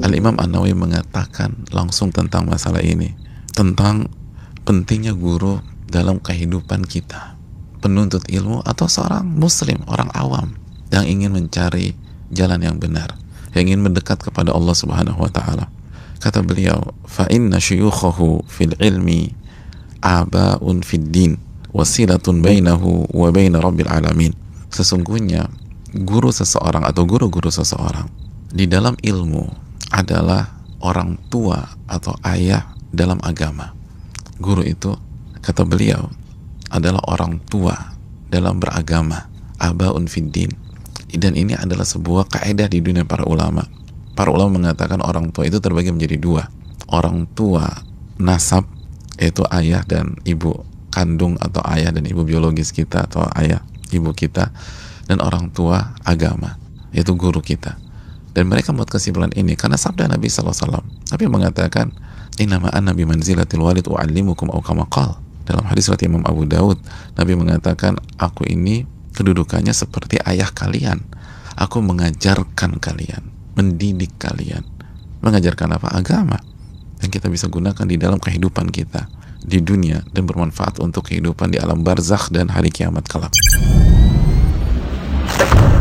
Al-Imam An-Nawawi mengatakan langsung tentang masalah ini, tentang pentingnya guru dalam kehidupan kita, penuntut ilmu atau seorang muslim, orang awam yang ingin mencari jalan yang benar, yang ingin mendekat kepada Allah Subhanahu wa taala. Kata beliau, fa inna syuyukhahu fil ilmi aba'un fid din wasilatun bainahu wa baina rabbil alamin. Sesungguhnya guru seseorang atau guru-guru seseorang di dalam ilmu adalah orang tua atau ayah dalam agama. Guru itu, kata beliau, adalah orang tua dalam beragama, aba'un fid din. Dan ini adalah sebuah kaidah di dunia para ulama. Para ulama mengatakan orang tua itu terbagi menjadi dua. Orang tua nasab, yaitu ayah dan ibu kandung atau ayah dan ibu biologis kita atau ayah ibu kita, dan orang tua agama, yaitu guru kita. Dan mereka membuat kesimpulan ini karena sabda Nabi SAW. Nabi mengatakan, innama ana bi manzilatil walid u'allimukum aw kama qala. Dalam hadis riwayat Imam Abu Daud, Nabi mengatakan, aku ini kedudukannya seperti ayah kalian. Aku mengajarkan kalian, mendidik kalian. Mengajarkan apa? Agama. Yang kita bisa gunakan di dalam kehidupan kita di dunia dan bermanfaat untuk kehidupan di alam barzakh dan hari kiamat kelak.